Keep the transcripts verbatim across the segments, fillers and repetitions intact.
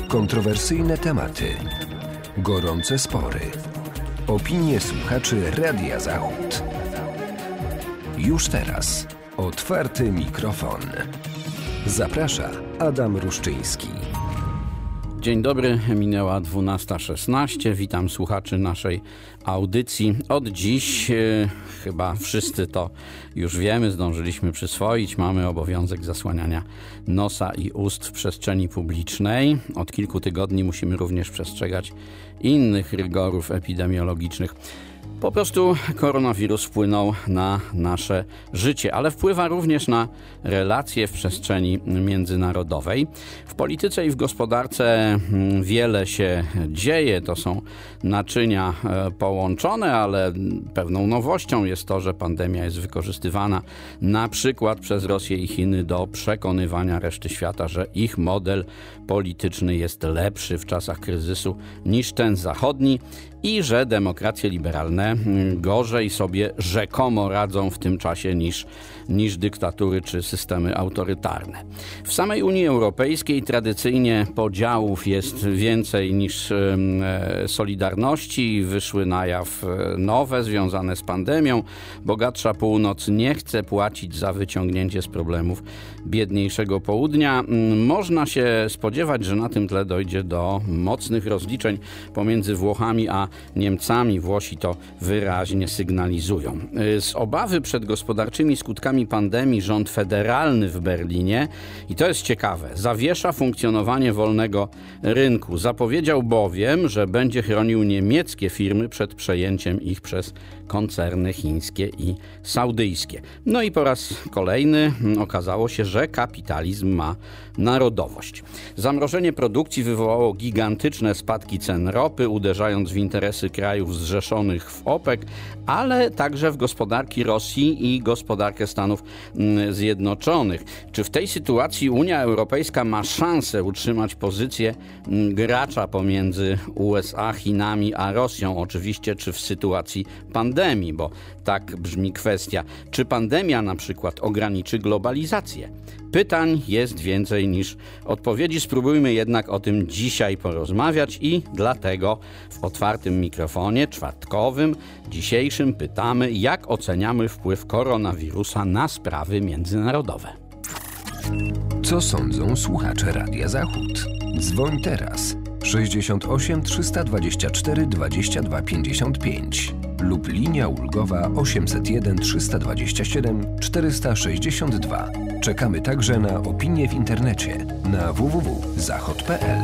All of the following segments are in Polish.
Kontrowersyjne tematy, gorące spory, opinie słuchaczy Radia Zachód. Już teraz otwarty mikrofon. Zaprasza Adam Ruszczyński. Dzień dobry, minęła dwunasta szesnaście. Witam słuchaczy naszej audycji. Od dziś, e, chyba wszyscy to już wiemy, zdążyliśmy przyswoić, mamy obowiązek zasłaniania nosa i ust w przestrzeni publicznej. Od kilku tygodni musimy również przestrzegać innych rygorów epidemiologicznych. Po prostu koronawirus wpłynął na nasze życie, ale wpływa również na relacje w przestrzeni międzynarodowej. W polityce i w gospodarce wiele się dzieje. To są naczynia połączone, ale pewną nowością jest to, że pandemia jest wykorzystywana na przykład przez Rosję i Chiny do przekonywania reszty świata, że ich model polityczny jest lepszy w czasach kryzysu niż ten zachodni i że demokracje liberalne gorzej sobie rzekomo radzą w tym czasie niż, niż dyktatury czy systemy autorytarne. W samej Unii Europejskiej tradycyjnie podziałów jest więcej niż e, solidarności. Wyszły na jaw nowe związane z pandemią. Bogatsza północ nie chce płacić za wyciągnięcie z problemów biedniejszego południa. Można się spodziewać, że na tym tle dojdzie do mocnych rozliczeń pomiędzy Włochami a Niemcami. Włosi to wyraźnie sygnalizują. Z obawy przed gospodarczymi skutkami pandemii rząd federalny w Berlinie, i to jest ciekawe, zawiesza funkcjonowanie wolnego rynku. Zapowiedział bowiem, że będzie chronił niemieckie firmy przed przejęciem ich przez koncerny chińskie i saudyjskie. No i po raz kolejny okazało się, że kapitalizm ma narodowość. Zamrożenie produkcji wywołało gigantyczne spadki cen ropy, uderzając w interesy krajów zrzeszonych w OPEC, ale także w gospodarki Rosji i gospodarkę Stanów Zjednoczonych. Czy w tej sytuacji Unia Europejska ma szansę utrzymać pozycję gracza pomiędzy U S A, Chinami a Rosją? Oczywiście, czy w sytuacji pandemii, bo tak brzmi kwestia. Czy pandemia na przykład ograniczy globalizację? Pytań jest więcej niż odpowiedzi. Spróbujmy jednak o tym dzisiaj porozmawiać i dlatego w otwartym mikrofonie czwartkowym dzisiejszym pytamy, jak oceniamy wpływ koronawirusa na sprawy międzynarodowe. Co sądzą słuchacze Radia Zachód? Dzwoń teraz sześćdziesiąt osiem trzysta dwadzieścia cztery dwadzieścia dwa pięćdziesiąt pięć lub linia ulgowa osiemset jeden trzysta dwadzieścia siedem czterysta sześćdziesiąt dwa. Czekamy także na opinie w internecie na w w w kropka zachod kropka p l.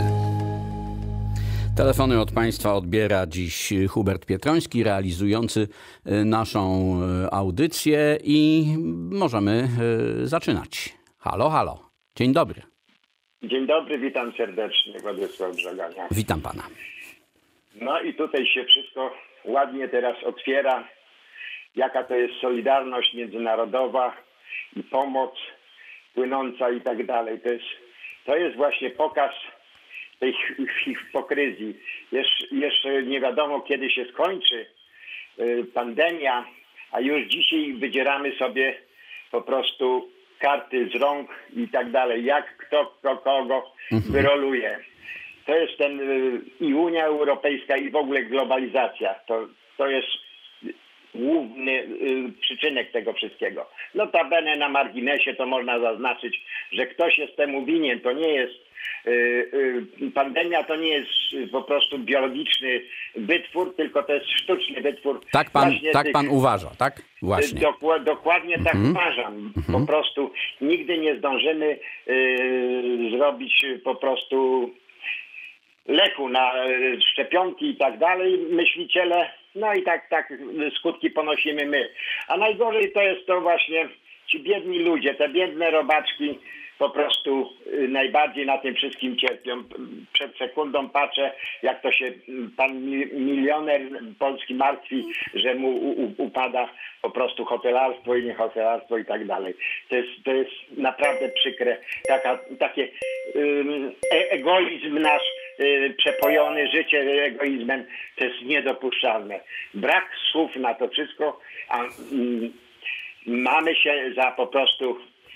Telefony od Państwa odbiera dziś Hubert Pietroński, realizujący naszą audycję i możemy zaczynać. Halo, halo. Dzień dobry. Dzień dobry, witam serdecznie, Władysław Żagania. Witam pana. No i tutaj się wszystko ładnie teraz otwiera, jaka to jest solidarność międzynarodowa i pomoc płynąca i tak dalej. To jest, to jest właśnie pokaz tej hipokryzji. Jesz, jeszcze nie wiadomo, kiedy się skończy y, pandemia, a już dzisiaj wydzieramy sobie po prostu karty z rąk i tak dalej, jak kto, kto kogo mhm. wyroluje. To jest ten y, i Unia Europejska i w ogóle globalizacja. To, to jest główny y, przyczynek tego wszystkiego. Notabene na marginesie to można zaznaczyć, że ktoś jest temu winien. To nie jest y, y, pandemia, to nie jest y, po prostu biologiczny wytwór, tylko to jest sztuczny wytwór. Tak pan, tak tych, pan uważa, tak? Właśnie. Dok- dokładnie tak mhm. uważam. Po Mhm. prostu nigdy nie zdążymy y, zrobić po prostu leku na szczepionki i tak dalej, myśliciele, no i tak, tak skutki ponosimy my. A najgorzej to jest to właśnie ci biedni ludzie, te biedne robaczki po prostu najbardziej na tym wszystkim cierpią. Przed sekundą patrzę, jak to się pan milioner polski martwi, że mu upada po prostu hotelarstwo i nie hotelarstwo i tak dalej. To jest, to jest naprawdę przykre. Taka, takie um, egoizm nasz przepojony życie egoizmem, to jest niedopuszczalne. Brak słów na to wszystko, a mm, mamy się za po prostu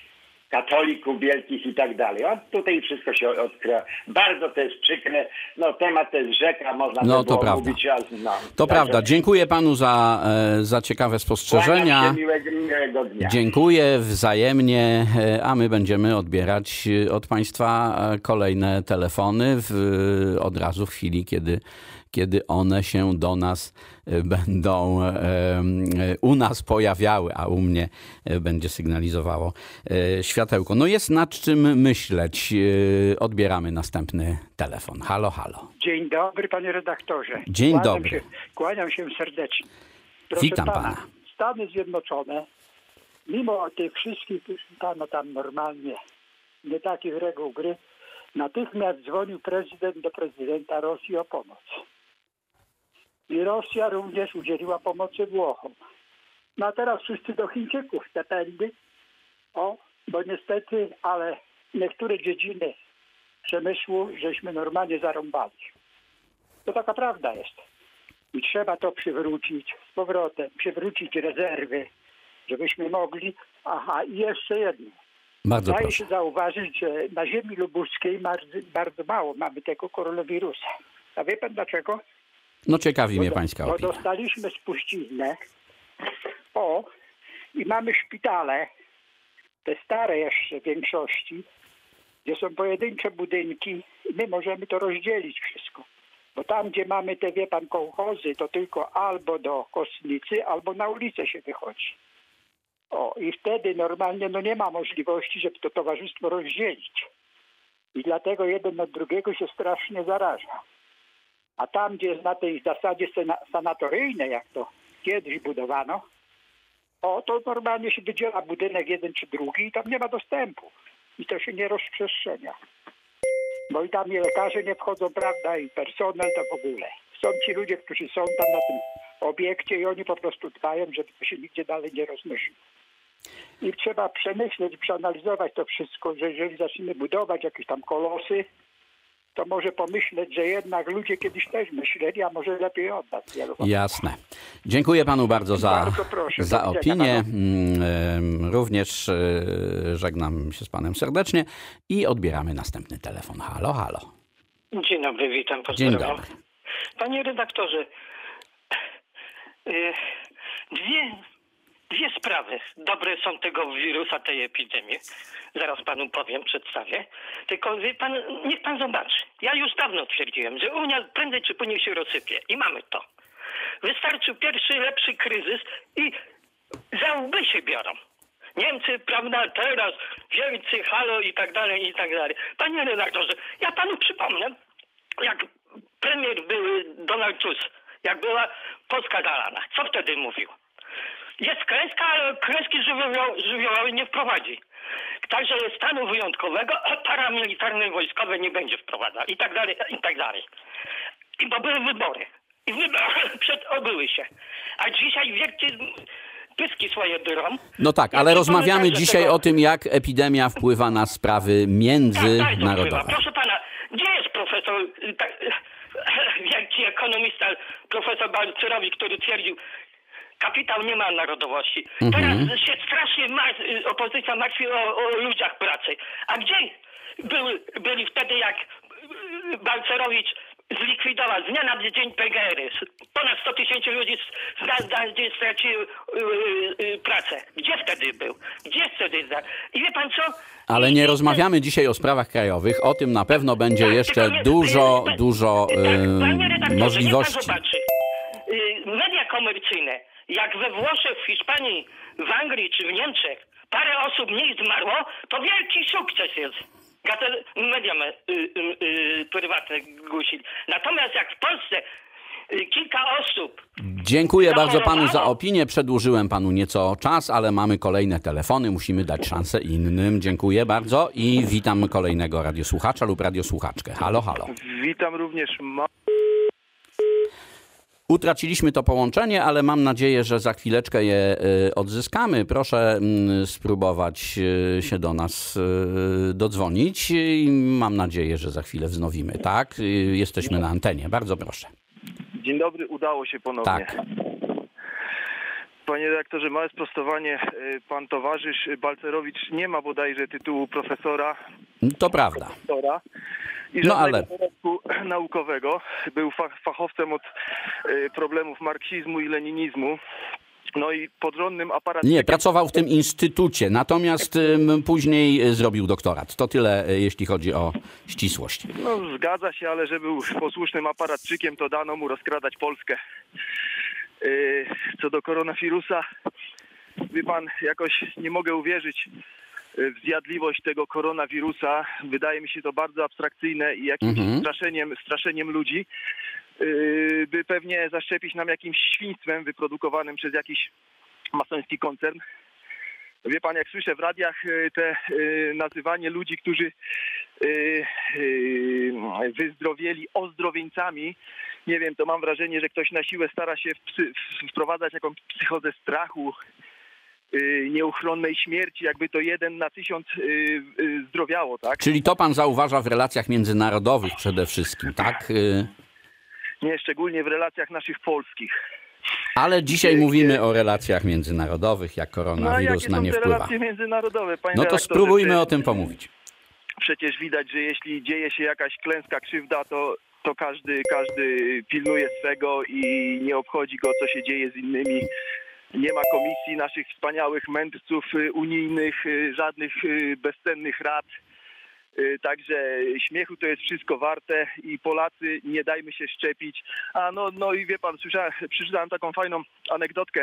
katolików wielkich i tak dalej. A tutaj wszystko się odkrywa. Bardzo to jest przykre. No temat to jest rzeka, można no, by było to prawda. mówić. Raz, no. To Także prawda. Dziękuję panu za, za ciekawe spostrzeżenia. kłaniam się, miłego, miłego dnia. Dziękuję wzajemnie, a my będziemy odbierać od państwa kolejne telefony w, od razu w chwili, kiedy kiedy one się do nas będą u nas pojawiały, a u mnie będzie sygnalizowało światełko. No jest nad czym myśleć. Odbieramy następny telefon. Halo, halo. Dzień dobry, panie redaktorze. Dzień kłaniam dobry. Się, kłaniam się serdecznie. Proszę Witam pana. pana. Stany Zjednoczone, mimo tych wszystkich, no tam normalnie, nie takich reguł gry, natychmiast dzwonił prezydent do prezydenta Rosji o pomoc. I Rosja również udzieliła pomocy Włochom. No a teraz wszyscy do Chińczyków te pędy. O, bo niestety, ale niektóre dziedziny przemysłu żeśmy normalnie zarąbali. To taka prawda jest. I trzeba to przywrócić z powrotem, przywrócić rezerwy, żebyśmy mogli. Aha, i jeszcze jedno. Bardzo Daje proszę. się zauważyć, że na ziemi lubuskiej bardzo, bardzo mało mamy tego koronawirusa. A wie pan dlaczego? No ciekawi Bo mnie do- pańska Bo opinia. dostaliśmy spuściznę. O, i mamy szpitale, te stare jeszcze w większości, gdzie są pojedyncze budynki i my możemy to rozdzielić wszystko. Bo tam, gdzie mamy te, wie pan, kołchozy, to tylko albo do kostnicy, albo na ulicę się wychodzi. O, i wtedy normalnie no nie ma możliwości, żeby to towarzystwo rozdzielić. I dlatego jeden od drugiego się strasznie zaraża. A tam, gdzie jest na tej zasadzie sena- sanatoryjnej, jak to kiedyś budowano, o, to normalnie się wydziela budynek jeden czy drugi i tam nie ma dostępu. I to się nie rozprzestrzenia. Bo i tam i lekarze nie wchodzą, prawda, i personel to w ogóle. Są ci ludzie, którzy są tam na tym obiekcie i oni po prostu dbają, żeby to się nigdzie dalej nie roznosiło. I trzeba przemyśleć, przeanalizować to wszystko, że jeżeli zaczniemy budować jakieś tam kolosy, to może pomyśleć, że jednak ludzie kiedyś też myśleli, a może lepiej oddać wielu. Jasne. Dziękuję panu bardzo za, Bardzo proszę. za Do widzenia opinię. panu. Mm, Również e, żegnam się z panem serdecznie i odbieramy następny telefon. Halo, halo. Dzień dobry, witam, Dzień pozdrawiam. dobry. Panie redaktorze, y, dwie, dwie sprawy dobre są tego wirusa, tej epidemii. Zaraz panu powiem, przedstawię. Tylko wie pan, niech pan zobaczy. Ja już dawno twierdziłem, że Unia prędzej czy później się rozsypie. I mamy to. Wystarczył pierwszy, lepszy kryzys i za łby się biorą. Niemcy, prawda, teraz wielcy, halo i tak dalej, i tak dalej. Panie redaktorze, ja panu przypomnę, jak premier był Donald Tusk, jak była Polska zalana. Co wtedy mówił? Jest klęska, ale klęski żywioł- żywiołowej nie wprowadzi. Także stanu wyjątkowego, a paramilitarne wojskowe nie będzie wprowadzał. I tak dalej, i tak dalej. I bo były wybory. I wybory przed obyły się. A dzisiaj wielkie pyski swoje drą. No tak, Ja ale przypomnę rozmawiamy także dzisiaj tego- o tym, jak epidemia wpływa na sprawy Tak, bardzo międzynarodowe. wpływa. Proszę pana, gdzie jest profesor, y, tak, y, wielki ekonomista, profesor Balcerowicz, który twierdził, kapitał nie ma narodowości. Teraz się strasznie mar- y, opozycja martwi o, o ludziach pracy. A gdzie były, byli wtedy, jak y, Balcerowicz zlikwidował z dnia na dzień P G R-y? Ponad sto tysięcy ludzi z- na na dzień straciły y, y, y, pracę. Gdzie wtedy był? Gdzie wtedy? za- I wie pan co? Ale I- nie i- rozmawiamy dzisiaj o sprawach krajowych. O tym na pewno będzie tak, jeszcze tylko nie- dużo, tak, dużo tak, panie e, redaktorze, możliwości. niech pan zobaczy. Y, Media komercyjne, jak we Włoszech, w Hiszpanii, w Anglii czy w Niemczech parę osób mniej zmarło, to wielki sukces jest. Gazet, media me, y, y, y, prywatne głosili. Natomiast jak w Polsce y, kilka osób... Dziękuję bardzo panu za zachorowało. opinię. Przedłużyłem panu nieco czas, ale mamy kolejne telefony. Musimy dać szansę innym. Dziękuję bardzo i witam kolejnego radiosłuchacza lub radiosłuchaczkę. Halo, halo. Witam również. Ma... Utraciliśmy to połączenie, ale mam nadzieję, że za chwileczkę je y, odzyskamy. Proszę mm, spróbować y, się do nas y, dodzwonić i mam nadzieję, że za chwilę wznowimy. Tak? Y, Jesteśmy na antenie. Bardzo proszę. Dzień dobry, udało się ponownie. Tak. Panie redaktorze, małe sprostowanie. Pan towarzysz Balcerowicz nie ma bodajże tytułu profesora. To prawda. Profesora I no ale dorobku naukowego. Był fachowcem od problemów marksizmu i leninizmu. No i podrządnym aparatczykiem... Nie, pracował w tym instytucie, natomiast ym, później zrobił doktorat. To tyle, jeśli chodzi o ścisłość. No zgadza się, ale że był posłusznym aparatczykiem, to dano mu rozkradać Polskę. Yy, co do koronawirusa, wie pan, jakoś nie mogę uwierzyć w zjadliwość tego koronawirusa. Wydaje mi się to bardzo abstrakcyjne i jakimś mhm. straszeniem, straszeniem ludzi. By pewnie zaszczepić nam jakimś świństwem wyprodukowanym przez jakiś masoński koncern. Wie pan, jak słyszę w radiach te nazywanie ludzi, którzy wyzdrowieli ozdrowieńcami, nie wiem, to mam wrażenie, że ktoś na siłę stara się wprowadzać jakąś psychozę strachu, nieuchronnej śmierci, jakby to jeden na tysiąc zdrowiało, tak? Czyli to pan zauważa w relacjach międzynarodowych przede wszystkim, tak? Nie, szczególnie w relacjach naszych polskich. Ale dzisiaj Gdzie... mówimy o relacjach międzynarodowych, jak koronawirus no, na nie wpływa. relacje międzynarodowe, panie No to spróbujmy o tym pomówić. Przecież widać, że jeśli dzieje się jakaś klęska, krzywda, to, to każdy, każdy pilnuje swego i nie obchodzi go, co się dzieje z innymi. Nie ma komisji naszych wspaniałych mędrców unijnych, żadnych bezcennych rad. Także śmiechu to jest wszystko warte i Polacy, nie dajmy się szczepić. A no, no i wie pan, słyszałem, przeczytałem taką fajną anegdotkę.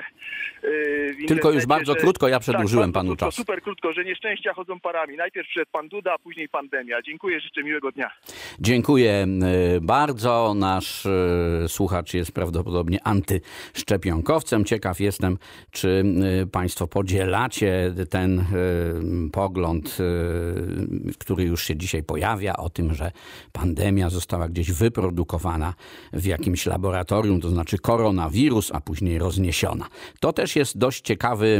Tylko już bardzo że, krótko, ja przedłużyłem tak, panu krótko, czas. Super krótko, że nieszczęścia chodzą parami. Najpierw przed pan Duda, a później pandemia. Dziękuję, życzę miłego dnia. Dziękuję bardzo. Nasz słuchacz jest prawdopodobnie antyszczepionkowcem. Ciekaw jestem, czy państwo podzielacie ten pogląd, który już się dzisiaj pojawia, o tym, że pandemia została gdzieś wyprodukowana w jakimś laboratorium, to znaczy koronawirus, a później rozniesiona. To też jest dość ciekawy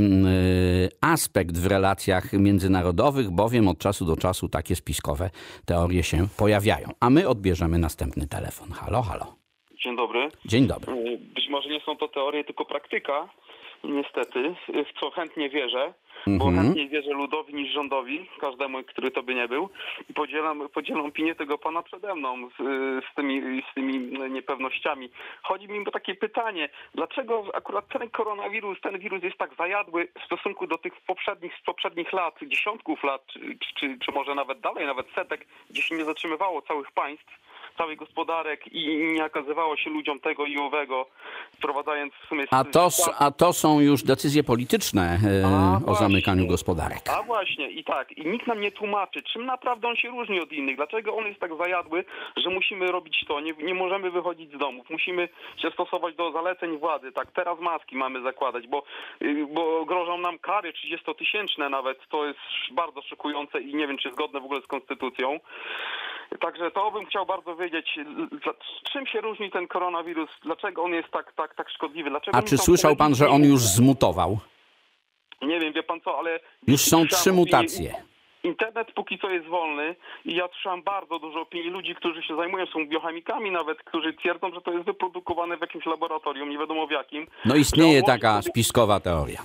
aspekt w relacjach międzynarodowych, bowiem od czasu do czasu takie spiskowe teorie się pojawiają. A my odbierzemy następny telefon. Halo, halo. Dzień dobry. Dzień dobry. Być może nie są to teorie, tylko praktyka, niestety, w co chętnie wierzę. Bo Mhm. chętniej wierzę ludowi niż rządowi, każdemu, który to by nie był. I podzielam, podzielam opinię tego pana przede mną z, z, tymi, z tymi niepewnościami. Chodzi mi o takie pytanie, dlaczego akurat ten koronawirus, ten wirus jest tak zajadły w stosunku do tych poprzednich, z poprzednich lat, dziesiątków lat, czy, czy, czy może nawet dalej, nawet setek, gdzie się nie zatrzymywało całych państw, całych gospodarek i nie okazywało się ludziom tego i owego, wprowadzając w sumie... A to, a to są już decyzje polityczne e, o zamykaniu gospodarek. A właśnie, i tak. I nikt nam nie tłumaczy, czym naprawdę on się różni od innych. Dlaczego on jest tak zajadły, że musimy robić to. Nie, nie możemy wychodzić z domów. Musimy się stosować do zaleceń władzy. Tak, teraz maski mamy zakładać, bo, bo grożą nam kary trzydziestotysięczne nawet. To jest bardzo szokujące i nie wiem, czy zgodne w ogóle z konstytucją. Także to bym chciał bardzo wiedzieć, czym się różni ten koronawirus, dlaczego on jest tak, tak, tak szkodliwy. Dlaczego A czy słyszał pan, że on już zmutował? Nie wiem, wie pan co, ale... Już są trzy mutacje. Internet póki co jest wolny i ja słyszałem bardzo dużo opinii ludzi, którzy się zajmują, są biochemikami nawet, którzy twierdzą, że to jest wyprodukowane w jakimś laboratorium, nie wiadomo w jakim. No istnieje taka spiskowa teoria.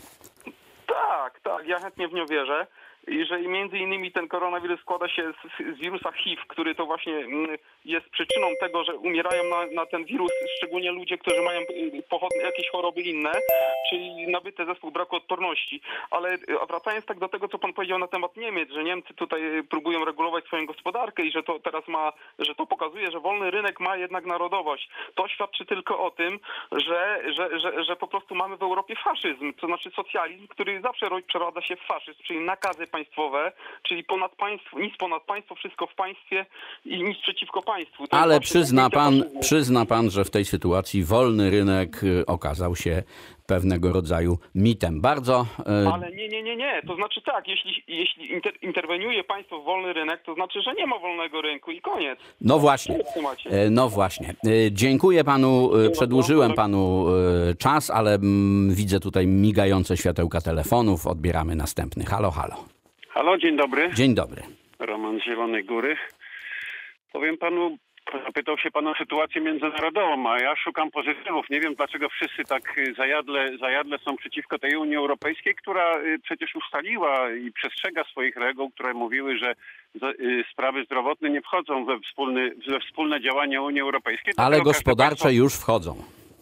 Tak, tak, ja chętnie w nią wierzę. I że między innymi ten koronawirus składa się z, z wirusa H I V, który to właśnie jest przyczyną tego, że umierają na, na ten wirus szczególnie ludzie, którzy mają pochodne, jakieś choroby inne, czyli nabyte zespół braku odporności. Ale wracając tak do tego, co pan powiedział na temat Niemiec, że Niemcy tutaj próbują regulować swoją gospodarkę i że to teraz ma, że to pokazuje, że wolny rynek ma jednak narodowość. To świadczy tylko o tym, że, że, że, że po prostu mamy w Europie faszyzm, to znaczy socjalizm, który zawsze przeradza się w faszyzm, czyli nakazy państwowe, czyli ponad państwo, nic ponad państwo, wszystko w państwie i nic przeciwko państwu. To Ale przyzna pan, przyzna pan, że w tej sytuacji wolny rynek okazał się pewnego rodzaju mitem. Bardzo... Ale nie, nie, nie, nie. To znaczy tak, jeśli, jeśli inter, interweniuje państwo w wolny rynek, to znaczy, że nie ma wolnego rynku i koniec. No właśnie. No właśnie. Dziękuję panu, przedłużyłem panu czas, ale widzę tutaj migające światełka telefonów. Odbieramy następny. Halo, halo. Halo, dzień dobry. Dzień dobry. Roman z Zielonej Góry. Powiem panu, Zapytał się pan o sytuację międzynarodową, a ja szukam pozytywów. Nie wiem, dlaczego wszyscy tak zajadle, zajadle są przeciwko tej Unii Europejskiej, która przecież ustaliła i przestrzega swoich reguł, które mówiły, że sprawy zdrowotne nie wchodzą we, wspólny, we wspólne działania Unii Europejskiej. Ale gospodarcze państwo... już wchodzą.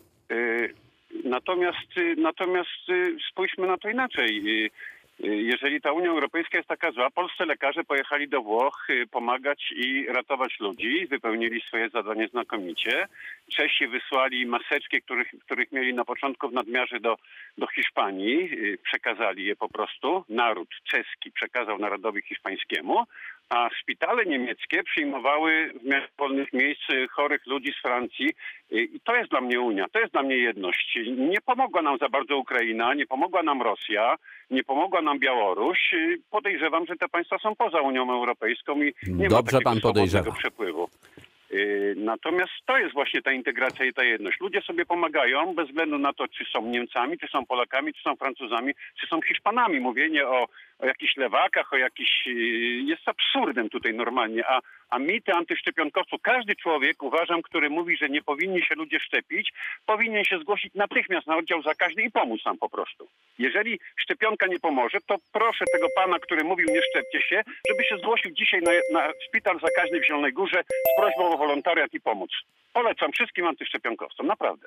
Natomiast, natomiast spójrzmy na to inaczej. Jeżeli ta Unia Europejska jest taka zła, polscy lekarze pojechali do Włoch pomagać i ratować ludzi, wypełnili swoje zadanie znakomicie. Czesi wysłali maseczki, których, których mieli na początku w nadmiarze do, do Hiszpanii, przekazali je po prostu. Naród czeski przekazał narodowi hiszpańskiemu, a szpitale niemieckie przyjmowały w miarę wolnych miejsc chorych ludzi z Francji. I to jest dla mnie Unia, to jest dla mnie jedność. Nie pomogła nam za bardzo Ukraina, nie pomogła nam Rosja, nie pomogła nam Białoruś. Podejrzewam, że te państwa są poza Unią Europejską i nie Dobrze ma takiego pan podejrzewa. przepływu. Natomiast to jest właśnie ta integracja i ta jedność. Ludzie sobie pomagają bez względu na to, czy są Niemcami, czy są Polakami, czy są Francuzami, czy są Hiszpanami. Mówienie o, o jakichś lewakach, o jakichś... jest absurdem tutaj normalnie. A, a mity antyszczepionkowców, każdy człowiek, uważam, który mówi, że nie powinni się ludzie szczepić, powinien się zgłosić natychmiast na oddział zakaźny i pomóc nam po prostu. Jeżeli szczepionka nie pomoże, to proszę tego pana, który mówił nie szczepcie się, żeby się zgłosił dzisiaj na, na szpital zakaźny w Zielonej Górze z prośbą o wolontariat i pomóc. Polecam wszystkim antyszczepionkowcom, naprawdę.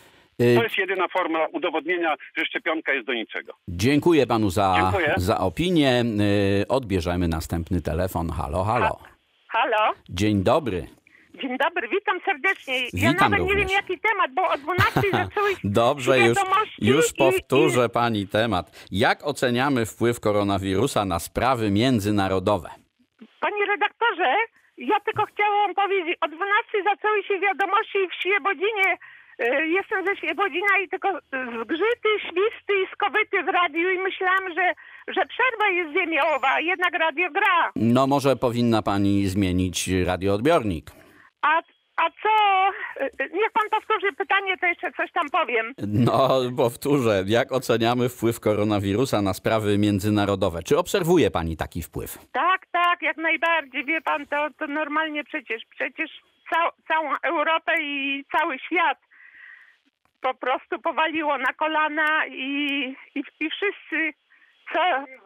To jest jedyna forma udowodnienia, że szczepionka jest do niczego. Dziękuję panu za, Dziękuję. za opinię. Odbierzemy następny telefon. Halo, halo. Halo? Dzień dobry. Dzień dobry, witam serdecznie. Ja Witam nawet również. nie wiem jaki temat, bo o dwunastej zaczęły się Dobrze, już, już i, powtórzę i... pani temat. Jak oceniamy wpływ koronawirusa na sprawy międzynarodowe? Panie redaktorze, ja tylko chciałam powiedzieć, o dwunastej zaczęły się wiadomości w Świebodzinie. Jestem ze Świebodzina i tylko zgrzyty, świsty i skowyty w radiu i myślałam, że, że przerwa jest ziemiowa, jednak radio gra. No może powinna pani zmienić radioodbiornik. A, a co? Niech pan powtórzy pytanie, to jeszcze coś tam powiem. No powtórzę, jak oceniamy wpływ koronawirusa na sprawy międzynarodowe? Czy obserwuje pani taki wpływ? Tak, tak, jak najbardziej. Wie pan, to, to normalnie przecież, przecież cał, całą Europę i cały świat po prostu powaliło na kolana i, i, i wszyscy co,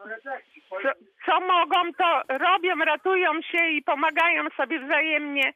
co, co mogą, to robią, ratują się i pomagają sobie wzajemnie.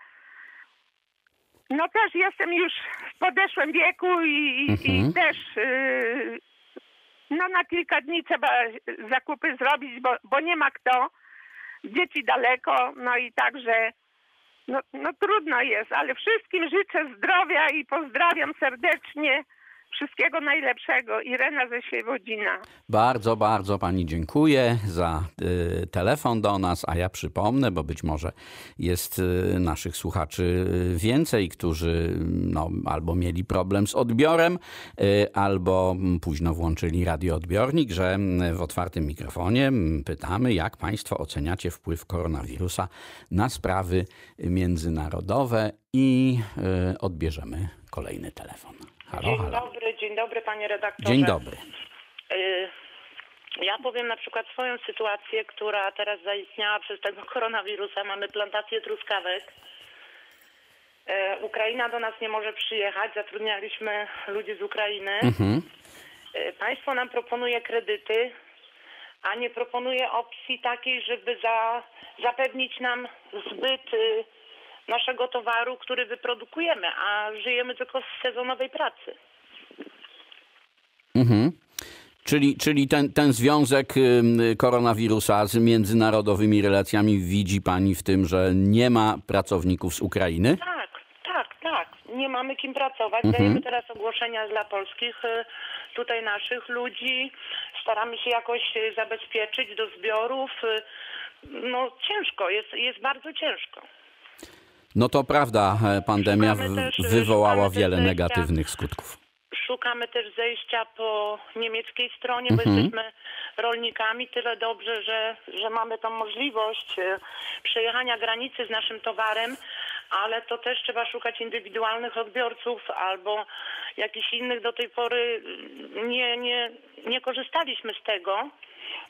No też jestem już w podeszłym wieku i, mhm. i też yy, no na kilka dni trzeba zakupy zrobić, bo, bo nie ma kto. Dzieci daleko, no i także no, no trudno jest, ale wszystkim życzę zdrowia i pozdrawiam serdecznie. Wszystkiego najlepszego. Irena ze Świebodzina. Bardzo, bardzo pani dziękuję za y, telefon do nas, a ja przypomnę, bo być może jest y, naszych słuchaczy więcej, którzy no, albo mieli problem z odbiorem, y, albo późno włączyli radioodbiornik, że w otwartym mikrofonie pytamy, jak państwo oceniacie wpływ koronawirusa na sprawy międzynarodowe i y, odbierzemy kolejny telefon. Halo, dzień halo. dobry, dzień dobry panie redaktorze. Dzień dobry. Ja powiem na przykład swoją sytuację, która teraz zaistniała przez tego koronawirusa. Mamy plantację truskawek. Ukraina do nas nie może przyjechać. Zatrudnialiśmy ludzi z Ukrainy. Mhm. Państwo nam proponuje kredyty, a nie proponuje opcji takiej, żeby za, zapewnić nam zbyt naszego towaru, który wyprodukujemy, a żyjemy tylko z sezonowej pracy. Mhm. Czyli, czyli ten, ten związek koronawirusa z międzynarodowymi relacjami widzi pani w tym, że nie ma pracowników z Ukrainy? Tak, tak, tak. Nie mamy kim pracować. Mhm. Dajemy teraz ogłoszenia dla polskich, tutaj naszych ludzi. Staramy się jakoś zabezpieczyć do zbiorów. No ciężko, jest, jest bardzo ciężko. No to prawda, pandemia też, wywołała wiele zejścia, negatywnych skutków. Szukamy też zejścia po niemieckiej stronie, bo Mhm. jesteśmy rolnikami. Tyle dobrze, że, że mamy tą możliwość przejechania granicy z naszym towarem, ale to też trzeba szukać indywidualnych odbiorców albo jakichś innych. Do tej pory nie, nie, nie korzystaliśmy z tego.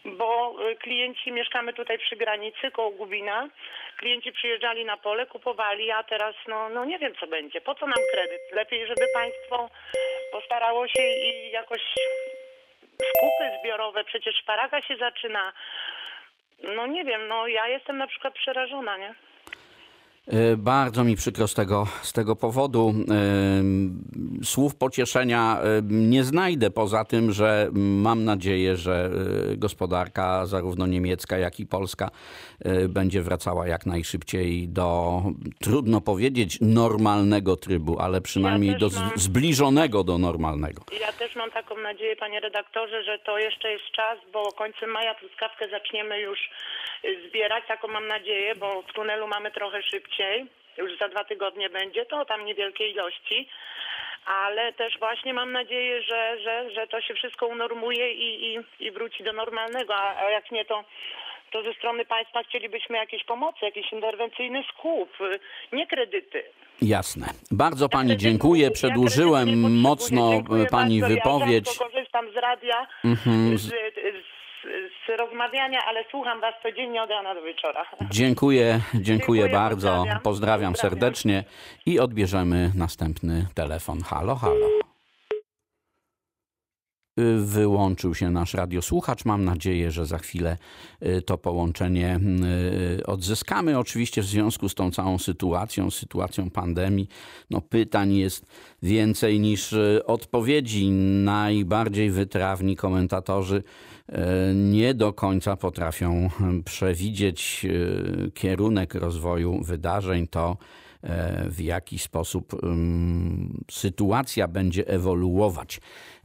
bo y, klienci, mieszkamy tutaj przy granicy koło Gubina, klienci przyjeżdżali na pole, kupowali, a teraz no, no nie wiem co będzie. Po co nam kredyt? Lepiej, żeby państwo postarało się i jakoś skupy zbiorowe, przecież szparaga się zaczyna. No nie wiem, no ja jestem na przykład przerażona, nie? Bardzo mi przykro z tego, z tego powodu. Słów pocieszenia nie znajdę, poza tym, że mam nadzieję, że gospodarka zarówno niemiecka, jak i polska będzie wracała jak najszybciej do, trudno powiedzieć, normalnego trybu, ale przynajmniej Ja do też mam- zbliżonego do normalnego. Ja też mam taką nadzieję, panie redaktorze, że to jeszcze jest czas, bo końcem maja truskawkę zaczniemy już y, zbierać. Taką mam nadzieję, bo w tunelu mamy trochę szybciej. Już za dwa tygodnie będzie, to tam niewielkie ilości. Ale też właśnie mam nadzieję, że, że, że to się wszystko unormuje i, i, i wróci do normalnego. A, a jak nie, to, to ze strony państwa chcielibyśmy jakiejś pomocy, jakiś interwencyjny skup, y, nie kredyty. Jasne. Bardzo pani kredytu- dziękuję. ja Przedłużyłem kredytu nie potrzebuję. mocno Dziękuję pani bardzo. wypowiedź. Ja rzadko korzystam z radia, Mhm. z, z, z rozmawiania, ale słucham was codziennie od rana do wieczora. Dziękuję, dziękuję Dziękuję, bardzo. pozdrawiam. Pozdrawiam Pozdrawiam. serdecznie i odbierzemy następny telefon. Halo, halo. Wyłączył się nasz radiosłuchacz. Mam nadzieję, że za chwilę y, to połączenie y, odzyskamy. Oczywiście w związku z tą całą sytuacją, sytuacją pandemii, no pytań jest więcej niż y, odpowiedzi. Najbardziej wytrawni komentatorzy y, nie do końca potrafią y, przewidzieć y, kierunek rozwoju wydarzeń, to y, w jaki sposób y, sytuacja będzie ewoluować.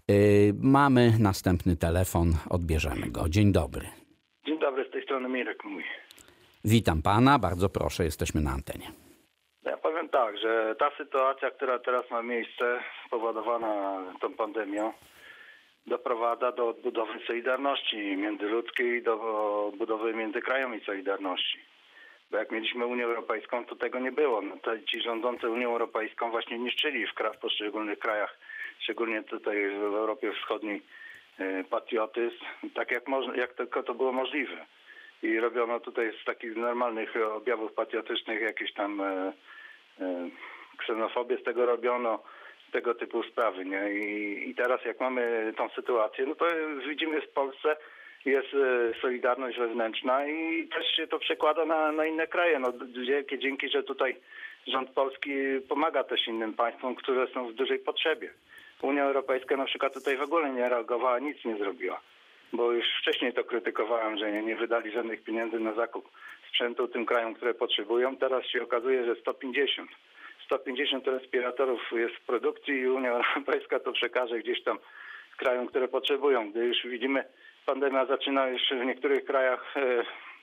Mamy następny telefon, odbierzemy go. Dzień dobry. Dzień dobry, z tej strony Mirek mój. Witam pana, bardzo proszę, jesteśmy na antenie. Ja powiem tak, że ta sytuacja, która teraz ma miejsce, spowodowana tą pandemią, doprowadza do odbudowy solidarności międzyludzkiej, do odbudowy między krajami solidarności. Bo jak mieliśmy Unię Europejską, to tego nie było. No to ci rządzący Unią Europejską właśnie niszczyli w, kra- w poszczególnych krajach, szczególnie tutaj w Europie Wschodniej, e, patriotyzm, tak jak, moż- jak tylko to było możliwe. I robiono tutaj z takich normalnych objawów patriotycznych jakieś tam e, e, ksenofobię, z tego robiono tego typu sprawy, nie? I, I teraz jak mamy tą sytuację, no to widzimy w Polsce jest e, solidarność wewnętrzna i też się to przekłada na, na inne kraje. No, wielkie dzięki, że tutaj rząd polski pomaga też innym państwom, które są w dużej potrzebie. Unia Europejska na przykład tutaj w ogóle nie reagowała, nic nie zrobiła. Bo już wcześniej to krytykowałem, że nie, nie wydali żadnych pieniędzy na zakup sprzętu tym krajom, które potrzebują. Teraz się okazuje, że sto pięćdziesiąt. sto pięćdziesiąt respiratorów jest w produkcji i Unia Europejska to przekaże gdzieś tam krajom, które potrzebują. Gdy już widzimy, pandemia zaczyna już w niektórych krajach e,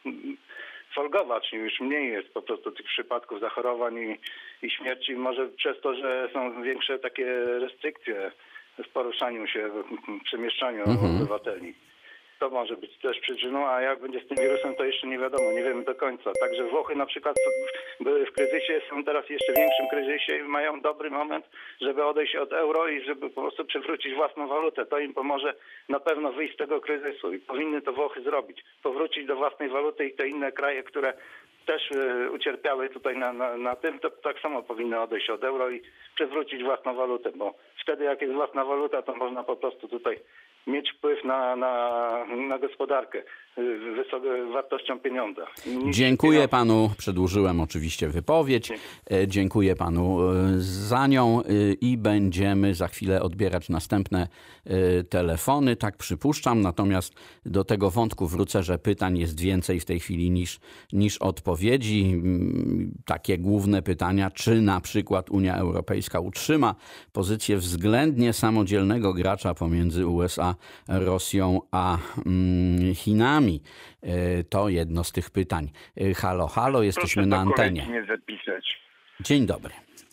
folgować, już mniej jest po prostu tych przypadków zachorowań i, i śmierci. Może przez to, że są większe takie restrykcje w poruszaniu się, w przemieszczaniu Mhm. obywateli. To może być też przyczyną, a jak będzie z tym wirusem, to jeszcze nie wiadomo, nie wiemy do końca. Także Włochy na przykład były w kryzysie, są teraz jeszcze w większym kryzysie i mają dobry moment, żeby odejść od euro i żeby po prostu przywrócić własną walutę. To im pomoże na pewno wyjść z tego kryzysu i powinny to Włochy zrobić. Powrócić do własnej waluty i te inne kraje, które też y, ucierpiały tutaj na, na, na tym, to tak samo powinny odejść od euro i przywrócić własną walutę, bo wtedy jak jest własna waluta, to można po prostu tutaj mieć wpływ na, na, na gospodarkę wysoką wartością pieniądza. Niż Dziękuję pieniądze. panu, przedłużyłem oczywiście wypowiedź. E, Dziękuję panu e, za nią e, i będziemy za chwilę odbierać następne e, telefony, tak przypuszczam. Natomiast do tego wątku wrócę, że pytań jest więcej w tej chwili niż, niż odpowiedzi. Mm, Takie główne pytania, czy na przykład Unia Europejska utrzyma pozycję względnie samodzielnego gracza pomiędzy U S A, Rosją a mm, Chinami. E, To jedno z tych pytań. E, Halo, halo, jesteśmy Proszę na do antenie. kolejki mnie zapisać. Dzień dobry.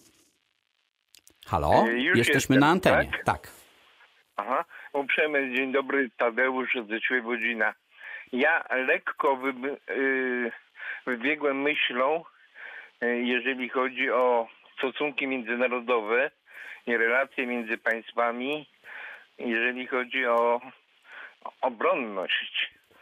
Halo, E, już jesteśmy jestem, na antenie. tak? Tak. Aha, uprzejmy dzień dobry, Tadeusz ze Świebodzina. Ja lekko wy, yy, wybiegłem myślą, yy, jeżeli chodzi o stosunki międzynarodowe i relacje między państwami, jeżeli chodzi o obronność.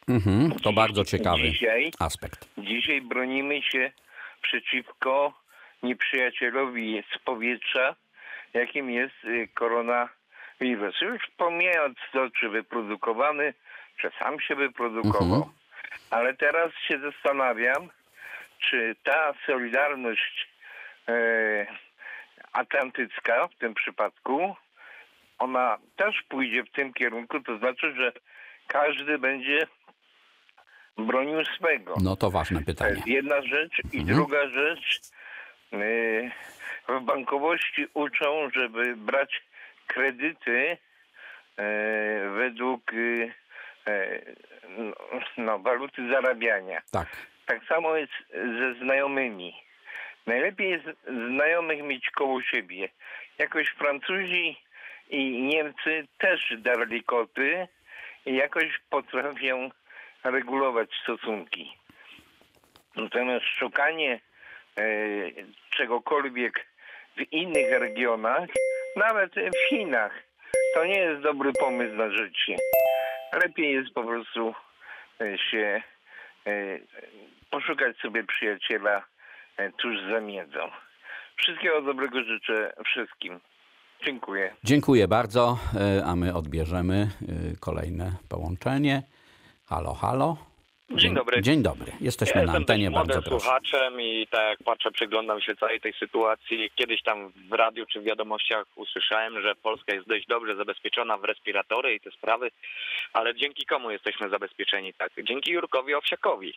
Mhm, to bardzo ciekawy dzisiaj, aspekt. Dzisiaj bronimy się przeciwko nieprzyjacielowi z powietrza, jakim jest koronawirus. Już pomijając to, czy wyprodukowany, czy sam się wyprodukował. Mhm. Ale teraz się zastanawiam, czy ta solidarność e, atlantycka w tym przypadku, ona też pójdzie w tym kierunku, to znaczy, że każdy będzie bronił swego. No to ważne pytanie. To jest jedna rzecz. I mhm. druga rzecz, e, w bankowości uczą, żeby brać kredyty e, według e, no, no, waluty zarabiania. Tak. Tak samo jest ze znajomymi. Najlepiej jest znajomych mieć koło siebie. Jakoś Francuzi i Niemcy też darli koty i jakoś potrafią regulować stosunki. Natomiast szukanie e, czegokolwiek w innych regionach, nawet w Chinach, to nie jest dobry pomysł na życie. Lepiej jest po prostu e, się e, poszukać sobie przyjaciela e, tuż za miedzą. Wszystkiego dobrego życzę wszystkim. Dziękuję. Dziękuję bardzo, a my odbierzemy kolejne połączenie. Halo, halo. Dzień dobry. Dzień dobry. Jesteśmy ja na antenie, bardzo proszę. Jestem słuchaczem i tak jak patrzę, przyglądam się całej tej sytuacji. Kiedyś tam w radiu czy w wiadomościach usłyszałem, że Polska jest dość dobrze zabezpieczona w respiratory i te sprawy, ale dzięki komu jesteśmy zabezpieczeni tak? Dzięki Jurkowi Owsiakowi.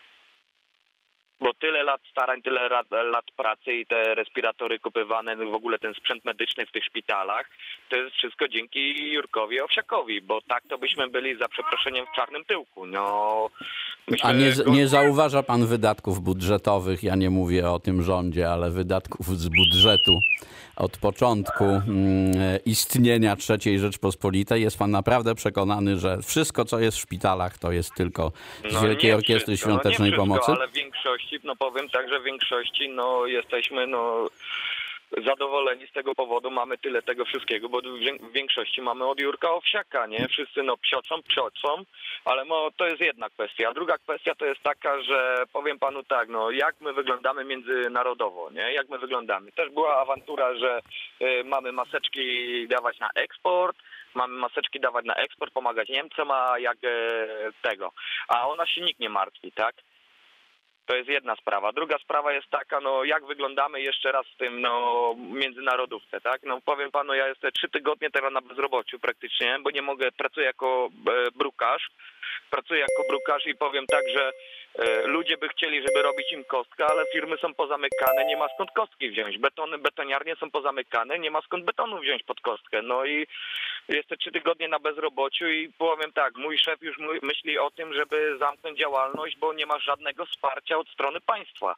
Bo tyle lat starań, tyle lat, lat pracy i te respiratory kupywane, w ogóle ten sprzęt medyczny w tych szpitalach, to jest wszystko dzięki Jurkowi Owsiakowi, bo tak to byśmy byli za przeproszeniem w czarnym tyłku. No, myśmy... A nie, nie zauważa pan wydatków budżetowych, ja nie mówię o tym rządzie, ale wydatków z budżetu od początku mm, istnienia trzeciej Rzeczpospolitej? Jest pan naprawdę przekonany, że wszystko, co jest w szpitalach, to jest tylko z no Wielkiej Orkiestry wszystko, Świątecznej no Pomocy? Wszystko, ale w większości, no powiem tak, że w większości no jesteśmy no zadowoleni z tego powodu, mamy tyle tego wszystkiego, bo w większości mamy od Jurka Owsiaka, nie? Wszyscy no psiocą, psiocą, ale no, to jest jedna kwestia. A druga kwestia to jest taka, że powiem panu tak, no jak my wyglądamy międzynarodowo, nie? Jak my wyglądamy. Też była awantura, że y, mamy maseczki dawać na eksport, mamy maseczki dawać na eksport, pomagać Niemcom, a jak y, tego. A o nas się nikt nie martwi, tak? To jest jedna sprawa. Druga sprawa jest taka, no jak wyglądamy jeszcze raz w tym, no międzynarodówce, tak? No powiem panu, ja jestem trzy tygodnie teraz na bezrobociu praktycznie, bo nie mogę, pracuję jako e, brukarz, pracuję jako brukarz i powiem tak, że e, ludzie by chcieli, żeby robić im kostkę, ale firmy są pozamykane, nie ma skąd kostki wziąć. Betony, betoniarnie są pozamykane, nie ma skąd betonu wziąć pod kostkę. No i jestem trzy tygodnie na bezrobociu i powiem tak, mój szef już myśli o tym, żeby zamknąć działalność, bo nie ma żadnego wsparcia od strony państwa.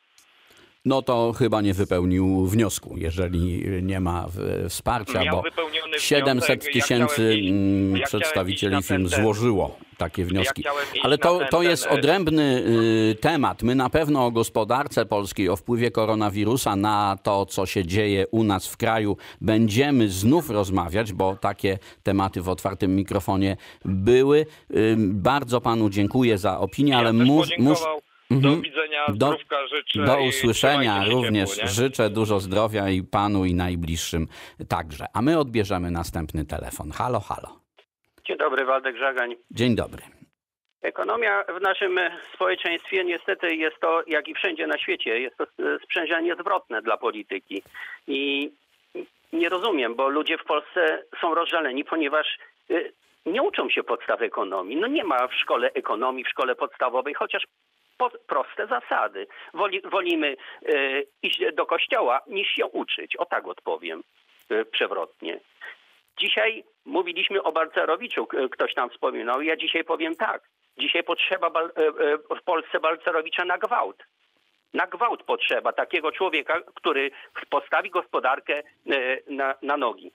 No to chyba nie wypełnił wniosku, jeżeli nie ma wsparcia, Miał bo siedemset tysięcy ja przedstawicieli ja firm złożyło takie wnioski. Ja Ale to, to jest odrębny y, temat. My na pewno o gospodarce polskiej, o wpływie koronawirusa na to, co się dzieje u nas w kraju, będziemy znów rozmawiać, bo takie tematy w otwartym mikrofonie były. Y, bardzo panu dziękuję za opinię, ja ale mus... mus Do widzenia, zdrówka życzę. Do usłyszenia również ciepło, życzę dużo zdrowia i panu i najbliższym także. A my odbierzemy następny telefon. Halo, halo. Dzień dobry, Waldek Żagań. Dzień dobry. Ekonomia w naszym społeczeństwie niestety jest to, jak i wszędzie na świecie, jest to sprzężenie zwrotne dla polityki. I nie rozumiem, bo ludzie w Polsce są rozżaleni, ponieważ nie uczą się podstaw ekonomii. No nie ma w szkole ekonomii, w szkole podstawowej, chociaż proste zasady. Woli, wolimy y, iść do kościoła, niż się uczyć. O tak odpowiem y, przewrotnie. Dzisiaj mówiliśmy o Balcerowiczu, ktoś tam wspominał. Ja dzisiaj powiem tak. Dzisiaj potrzeba bal, y, y, w Polsce Balcerowicza na gwałt. Na gwałt potrzeba takiego człowieka, który postawi gospodarkę y, na, na nogi.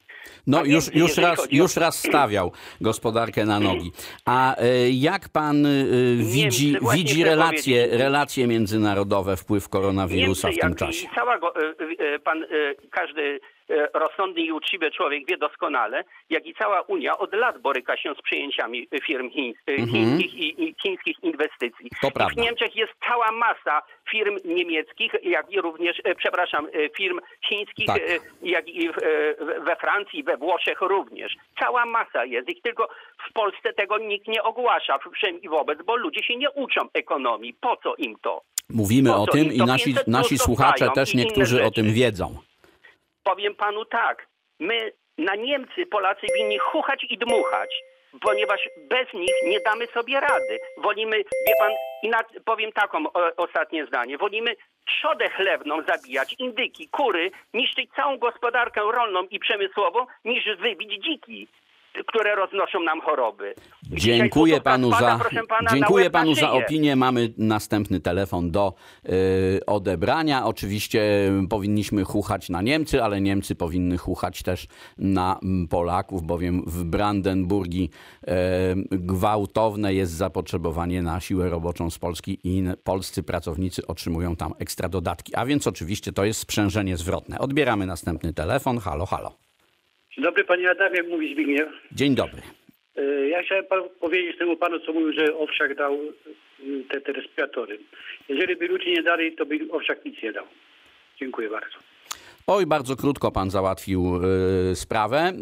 No już, już, raz, już raz stawiał gospodarkę na nogi. A jak pan widzi, Niemcy, widzi relacje, relacje międzynarodowe, wpływ koronawirusa Niemcy, w tym jak czasie? I cała, pan, każdy rozsądny i uczciwy człowiek wie doskonale, jak i cała Unia od lat boryka się z przejęciami firm chińs, Mhm. chińskich i, i chińskich inwestycji. To I w prawda. Niemczech jest cała masa firm niemieckich, jak i również, e, przepraszam, e, firm chińskich, Tak. e, jak i w, e, we Francji, we Włoszech również. Cała masa jest ich, tylko w Polsce tego nikt nie ogłasza wszem i wobec, bo ludzie się nie uczą ekonomii. Po co im to? Mówimy Po o co tym im i to? nasi, pięćset nasi plus słuchacze dostają też i inne niektórzy o rzeczy. tym wiedzą. Powiem panu tak, my na Niemcy, Polacy winni chuchać i dmuchać, ponieważ bez nich nie damy sobie rady. Wolimy, wie pan, inaczej, powiem taką o, ostatnie zdanie, wolimy trzodę chlewną zabijać, indyki, kury, niszczyć całą gospodarkę rolną i przemysłową, niż wybić dziki, które roznoszą nam choroby. Dzisiaj Dziękuję cudów tak panu pada, za, proszę pana, na dziękuję łeb na panu za szyję. opinię. Mamy następny telefon do y, odebrania. Oczywiście powinniśmy chuchać na Niemcy, ale Niemcy powinny chuchać też na mm, Polaków, bowiem w Brandenburgii y, gwałtowne jest zapotrzebowanie na siłę roboczą z Polski i polscy pracownicy otrzymują tam ekstra dodatki. A więc oczywiście to jest sprzężenie zwrotne. Odbieramy następny telefon. Halo, halo. Dzień dobry, panie Adamie, mówi Zbigniew. Dzień dobry. Y, Ja chciałem panu powiedzieć temu panu, co mówił, że Owsiak dał y, te, te respiratory. Jeżeli by ludzie nie dali, to by Owsiak nic nie dał. Dziękuję bardzo. Oj, bardzo krótko pan załatwił y, sprawę. Mm,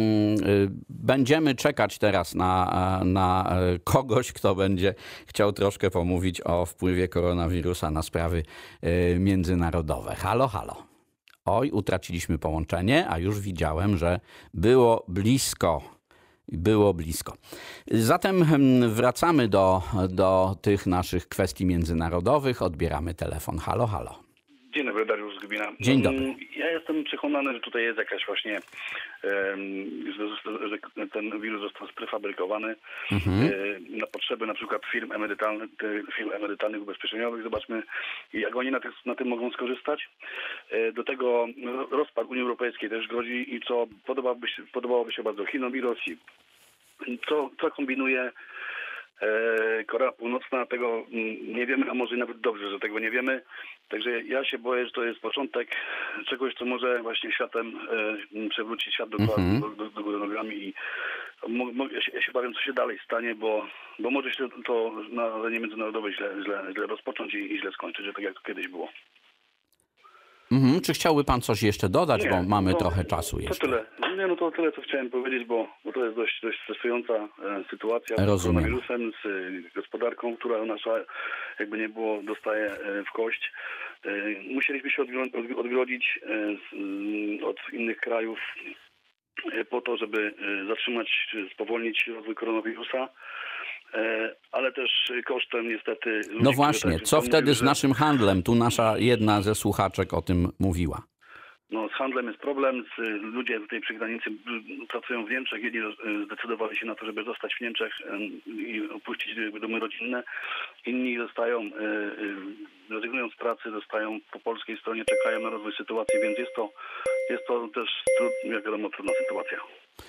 y, będziemy czekać teraz na, na kogoś, kto będzie chciał troszkę pomówić o wpływie koronawirusa na sprawy y, międzynarodowe. Halo, halo. Oj, utraciliśmy połączenie, a już widziałem, że było blisko. Było blisko. Zatem hmm, wracamy do, do tych naszych kwestii międzynarodowych. Odbieramy telefon. Halo, halo. Dzień dobry, Dariusz z Gubina. Dzień dobry. Ja jestem przekonany, że tutaj jest jakaś właśnie, że, że ten wirus został sprefabrykowany Mhm. e, na potrzeby na przykład firm emerytalnych, firm emerytalnych ubezpieczeniowych. Zobaczmy, jak oni na, tych, na tym mogą skorzystać. E, Do tego rozpad Unii Europejskiej też grozi i co podobałoby się, podobałoby się bardzo Chinom i Rosji. Co, co kombinuje e, Korea Północna, tego mm, nie wiemy, a może nawet dobrze, że tego nie wiemy. Także ja się boję, że to jest początek czegoś, co może właśnie światem e, przewrócić świat do, Mhm. do, do, do góry nogami i mo, mo, ja, się, ja się bawię, co się dalej stanie, bo, bo może się to na arenie międzynarodowej źle, źle, źle rozpocząć i, i źle skończyć, że tak jak to kiedyś było. Mhm. Czy chciałby pan coś jeszcze dodać, Nie, bo mamy to- trochę czasu To jeszcze. tyle. Nie, no to tyle, co chciałem powiedzieć, bo, bo to jest dość, dość stresująca e, sytuacja z Rozumiem. koronawirusem, z e, gospodarką, która nasza, jakby nie było, dostaje e, w kość. E, musieliśmy się odgro- odg- odgrodzić e, z, mm, od innych krajów e, po to, żeby e, zatrzymać, e, spowolnić rozwój koronawirusa, e, ale też kosztem niestety... ludzi, No którzy właśnie, tak co wspomnieli, wtedy z że- naszym handlem? Tu nasza jedna ze słuchaczek o tym mówiła. No, z handlem jest problem. Z, ludzie tutaj przy granicy y, pracują w Niemczech. Jedni y, zdecydowali się na to, żeby zostać w Niemczech y, i opuścić jakby domy rodzinne. Inni zostają, y, y, rezygnują z pracy, zostają po polskiej stronie, czekają na rozwój sytuacji, więc jest to, jest to też, trud, jak wiadomo, trudna sytuacja.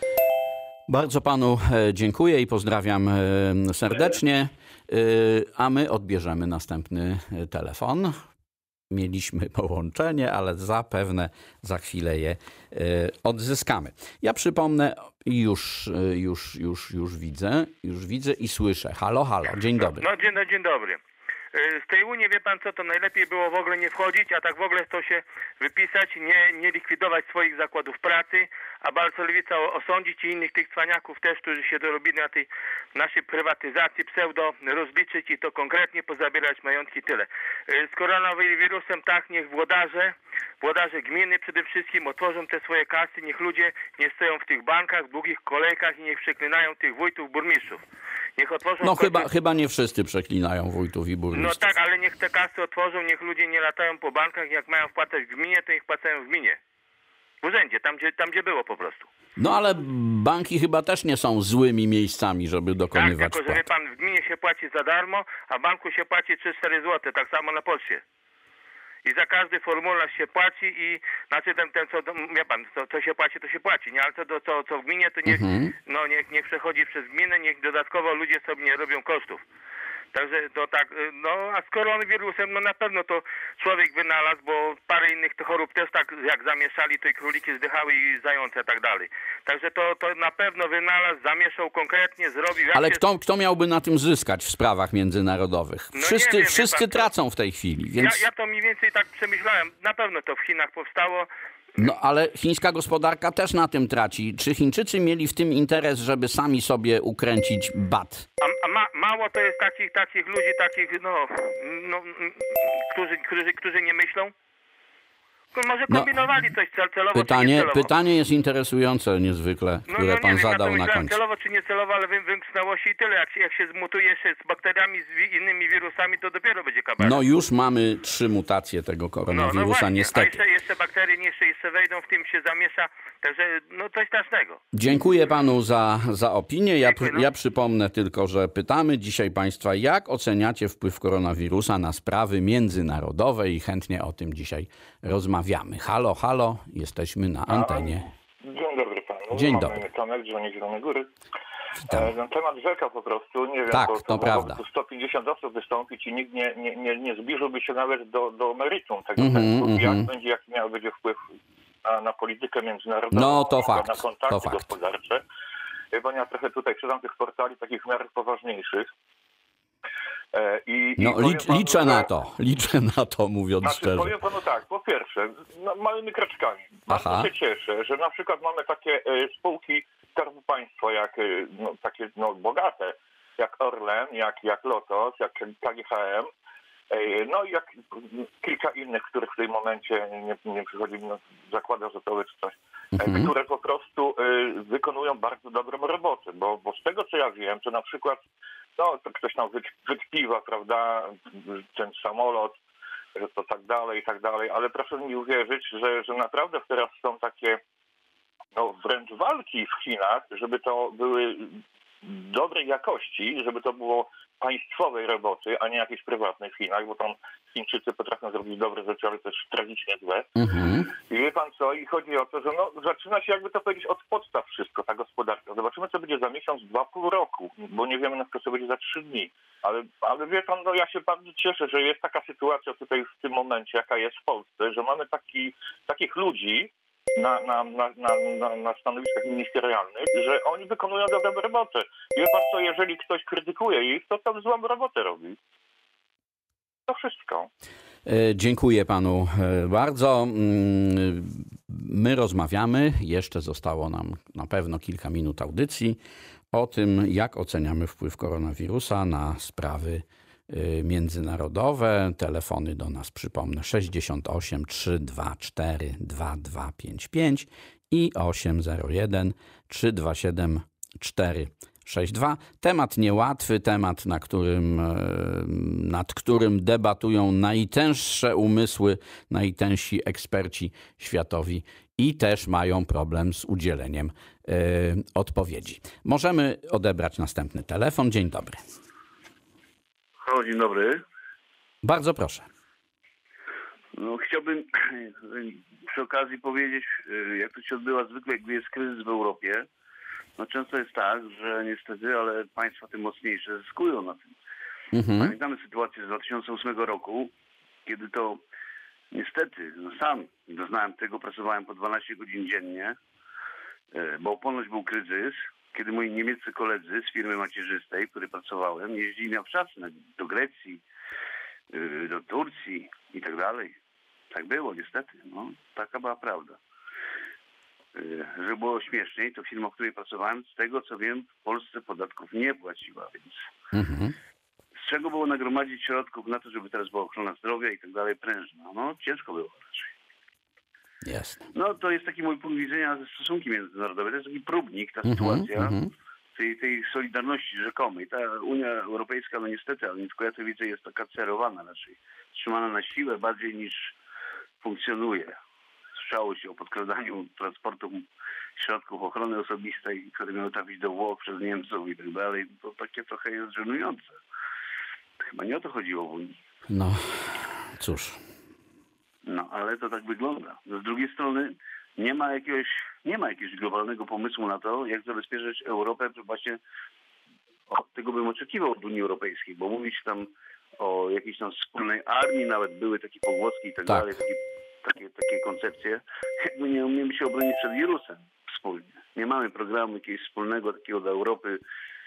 Bardzo panu e, dziękuję i pozdrawiam e, serdecznie, E, a my odbierzemy następny e, telefon. Mieliśmy połączenie, ale zapewne za chwilę je e, odzyskamy. Ja przypomnę, już, e, już, już, już widzę, już widzę i słyszę. Halo, halo, dzień dobry. No dzień, dzień dobry. Z tej Unii, wie pan co, to najlepiej było w ogóle nie wchodzić, a tak w ogóle to się wypisać, nie, nie likwidować swoich zakładów pracy, a Balcerowica osądzić i innych tych cwaniaków też, którzy się dorobili na tej naszej prywatyzacji, pseudo rozliczyć i to konkretnie pozabierać majątki, tyle. Z koronawirusem tak, niech włodarze, włodarze gminy przede wszystkim otworzą te swoje kasy, niech ludzie nie stoją w tych bankach, w długich kolejkach i niech przeklinają tych wójtów, burmistrzów. Niech otworzą No kasy. chyba, chyba nie wszyscy przeklinają wójtów i No burmistrzów. tak, ale niech te kasy otworzą, niech ludzie nie latają po bankach, jak mają wpłacać w gminie, to niech płacają w gminie. W urzędzie, tam gdzie, tam gdzie było po prostu. No ale banki chyba też nie są złymi miejscami, żeby Tak, dokonywać tylko że wie wpłat. pan, w gminie się płaci za darmo, a w banku się płaci trzy cztery złote, tak samo na poczcie. I za każdy formularz się płaci i, znaczy ten, ten co, wie pan, co, co się płaci, to się płaci, nie? Ale to, to, to co w gminie, to niech, Mhm. no, niech, niech przechodzi przez gminę, niech dodatkowo ludzie sobie nie robią kosztów. Także to tak, no a z koronawirusem no na pewno to człowiek wynalazł, bo parę innych chorób też tak jak zamieszali, to i króliki zdychały i zające i tak dalej. Także to, to na pewno wynalazł, zamieszał konkretnie, zrobił... Ale się... kto, kto miałby na tym zyskać w sprawach międzynarodowych? No Wszyscy, nie wiem, wszyscy wie pan, tracą w tej chwili, więc... Ja, ja to mniej więcej tak przemyślałem. Na pewno to w Chinach powstało. No ale chińska gospodarka też na tym traci. Czy Chińczycy mieli w tym interes, żeby sami sobie ukręcić bat? A, a ma, mało to jest takich, takich ludzi, takich, no, no którzy, którzy, którzy nie myślą? Może kombinowali no, coś cel, celowo, pytanie, czy niecelowo. Pytanie jest interesujące niezwykle, które no, no, pan nie wiem, zadał ja na końcu. Celowo czy niecelowo, ale wy, wymknęło się i tyle. Jak się, jak się zmutuje jeszcze z bakteriami, z wi, innymi wirusami, to dopiero będzie kabaret. No już mamy trzy mutacje tego koronawirusa, no, no właśnie. niestety. A jeszcze, jeszcze bakterie jeszcze, jeszcze wejdą, w tym się zamiesza, także no coś strasznego. Dziękuję panu za, za opinię. Ja, Dziękuję, no. ja przypomnę tylko, że pytamy dzisiaj państwa, jak oceniacie wpływ koronawirusa na sprawy międzynarodowe i chętnie o tym dzisiaj rozmawiamy. Halo, halo, jesteśmy na antenie. Dzień dobry panu. Dzień Mamy dobry. Tomek, dzwoni z Zielonej Góry. Witam. E, no, temat rzeka po prostu, nie wiem, Tak, to, to to prawda. mogło sto pięćdziesiąt osób wystąpić i nikt nie, nie, nie, nie zbliżyłby się nawet do, do meritum tego Mhm, tematu, mhm. jak będzie, jaki miał będzie wpływ na, na politykę międzynarodową, No, to na, fakt, na kontakty to fakt. gospodarcze. E, Bo ja trochę tutaj czytam tych portali takich w miarę poważniejszych. E, i, No i powiem licz, panu, liczę że- na to, liczę na to, mówiąc Znaczy, szczerze. powiem panu tak, po pierwsze, no, małymi kroczkami. Aha. Bardzo się cieszę, że na przykład mamy takie e, spółki Skarbu Państwa, jak e, no, takie no, bogate, jak Orlen, jak, jak Lotos, jak K G H M, e, no i jak kilka innych, których w tym momencie nie, nie przychodzi, no, zakłada, że to jest coś, Mhm. e, które po prostu e, wykonują bardzo dobrą robotę, bo, bo z tego co ja wiem, to na przykład no, to ktoś tam wykpiwa, prawda, ten samolot, że to tak dalej, i tak dalej, ale proszę mi uwierzyć, że, że naprawdę teraz są takie no, wręcz walki w Chinach, żeby to były dobrej jakości, żeby to było państwowej roboty, a nie jakiejś prywatnej w Chinach, bo tam Chińczycy potrafią zrobić dobre rzeczy, ale też tragicznie złe. Mhm. I wie pan co, i chodzi o to, że no, zaczyna się, jakby to powiedzieć, od podstaw wszystko, ta gospodarka. Zobaczymy, co będzie za miesiąc, dwa, pół roku, bo nie wiemy, na przykład, co będzie za trzy dni. Ale, ale wie pan, no ja się bardzo cieszę, że jest taka sytuacja tutaj w tym momencie, jaka jest w Polsce, że mamy taki, takich ludzi na, na, na, na, na, na stanowiskach ministerialnych, że oni wykonują dobrą robotę. I wie pan co, jeżeli ktoś krytykuje ich, to tam złą robotę robi. To wszystko. E, Dziękuję panu e, bardzo. Mm, My rozmawiamy, jeszcze zostało nam na pewno kilka minut audycji, o tym, jak oceniamy wpływ koronawirusa na sprawy e, międzynarodowe. Telefony do nas, przypomnę, sześćdziesiąt osiem trzysta dwadzieścia cztery dwa dwa pięć pięć i osiem zero jeden trzy dwa siedem cztery sześć dwa. Temat niełatwy, temat, na którym, e, nad którym debatują najtęższe umysły, najtężsi eksperci światowi i też mają problem z udzieleniem e, odpowiedzi. Możemy odebrać następny telefon. Dzień dobry. Halo, dzień dobry. Bardzo proszę. No, chciałbym przy okazji powiedzieć, jak to się odbywa zwykle, gdy jest kryzys w Europie. No często jest tak, że niestety, ale państwa tym mocniejsze zyskują na tym. Mhm. Pamiętamy sytuację z dwa tysiące ósmego roku, kiedy to niestety, no sam doznałem tego, pracowałem po dwanaście godzin dziennie, bo ponoć był kryzys, kiedy moi niemieccy koledzy z firmy macierzystej, w której pracowałem, jeździli na wczasy do Grecji, do Turcji i tak dalej. Tak było niestety, no taka była prawda. Żeby było śmieszniej, to firma, w której pracowałem, z tego co wiem, w Polsce podatków nie płaciła, więc Mhm. z czego było nagromadzić środków na to, żeby teraz była ochrona zdrowia i tak dalej prężna? No ciężko było raczej. Jasne. No to jest taki mój punkt widzenia ze stosunki międzynarodowe. To jest taki próbnik, ta Mhm, sytuacja mhm. tej, tej solidarności rzekomej. Ta Unia Europejska, no niestety, ale nie tylko ja to widzę, jest taka cerowana raczej. Trzymana na siłę bardziej niż funkcjonuje. Słyszało się o podkradaniu transportu środków ochrony osobistej, które miały trafić do Włoch przez Niemców i tak dalej. To takie trochę jest żenujące. Chyba nie o to chodziło w Unii. No, cóż. No, ale to tak wygląda. Z drugiej strony nie ma jakiegoś, nie ma jakiegoś globalnego pomysłu na to, jak zabezpieczyć Europę właśnie O, tego bym oczekiwał od Unii Europejskiej, bo mówić tam o jakiejś tam wspólnej armii, nawet były takie pogłoski i tak, tak. dalej, takie, takie, takie koncepcje. My nie umiemy się obronić przed wirusem wspólnie. Nie mamy programu jakiegoś wspólnego takiego dla Europy,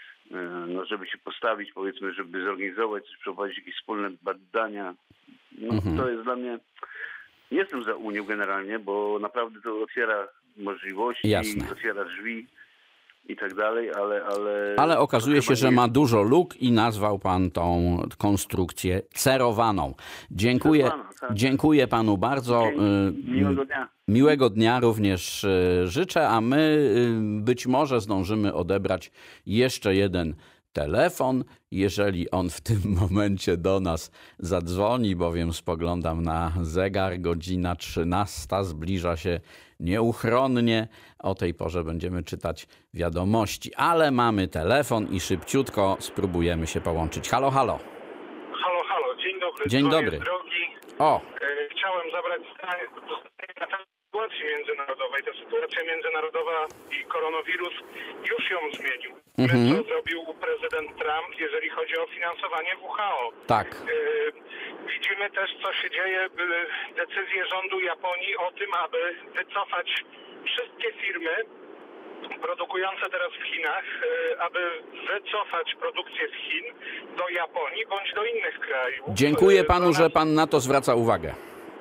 no, żeby się postawić, powiedzmy, żeby zorganizować, coś, przeprowadzić jakieś wspólne badania. No, mhm. To jest dla mnie... Nie jestem za Unią generalnie, bo naprawdę to otwiera możliwości, Jasne. otwiera drzwi i tak dalej, ale... Ale, ale okazuje się, że nie... ma dużo luk i nazwał pan tą konstrukcję cerowaną. Dziękuję, Cerowana, tak. dziękuję panu bardzo. Dzięki. Miłego dnia. Miłego dnia również życzę, a my być może zdążymy odebrać jeszcze jeden telefon, jeżeli on w tym momencie do nas zadzwoni, bowiem spoglądam na zegar, godzina trzynasta zbliża się nieuchronnie. O tej porze będziemy czytać wiadomości, ale mamy telefon i szybciutko spróbujemy się połączyć. Halo, halo. Halo, halo, dzień dobry. Dzień Dzwonię dobry. z drogi. O. E, chciałem zabrać zdanie na temat sytuacji międzynarodowej. Ta sytuacja międzynarodowa i koronawirus już ją zmienił. Mhm. Co zrobił prezydent Trump, jeżeli chodzi o finansowanie W H O. Tak. E, widzimy też, co się dzieje, decyzje rządu Japonii o tym, aby wycofać wszystkie firmy produkujące teraz w Chinach, aby wycofać produkcję z Chin do Japonii bądź do innych krajów. Dziękuję panu, że pan na to zwraca uwagę.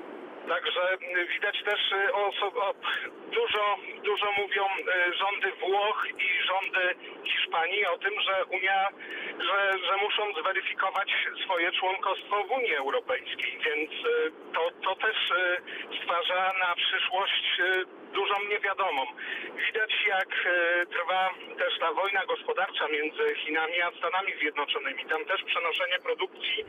Także widać też o, o, dużo, dużo mówią rządy Włoch i rządy Hiszpanii o tym, że Unia, że, że muszą zweryfikować swoje członkostwo w Unii Europejskiej, więc to, to też stwarza na przyszłość dużą niewiadomą. Widać, jak trwa też ta wojna gospodarcza między Chinami a Stanami Zjednoczonymi. Tam też przenoszenie produkcji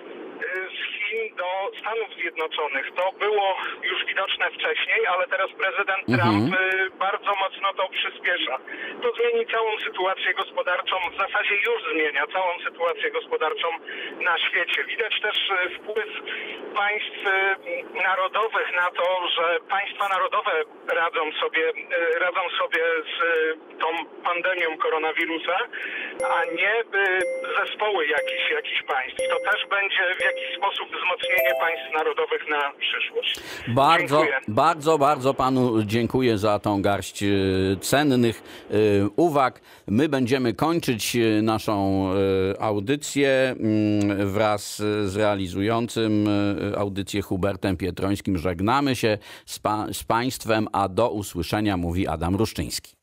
z Chin do Stanów Zjednoczonych. To było już widoczne wcześniej, ale teraz prezydent Mhm. Trump bardzo mocno to przyspiesza. To zmieni całą sytuację gospodarczą, w zasadzie już zmienia całą sytuację gospodarczą na świecie. Widać też wpływ państw narodowych na to, że państwa narodowe radzą sobie, radzą sobie z tą pandemią koronawirusa, a nie zespoły jakichś, jakichś państw. To też będzie w jakiś sposób wzmocnienie państw narodowych na przyszłość. Bardzo, Dziękuję. bardzo, bardzo panu dziękuję za tą garść e, cennych e, uwag. My będziemy kończyć e, naszą e, audycję m, wraz z realizującym e, audycję Hubertem Pietrońskim. Żegnamy się z, pa, z państwem, a do usłyszenia mówi Adam Ruszczyński.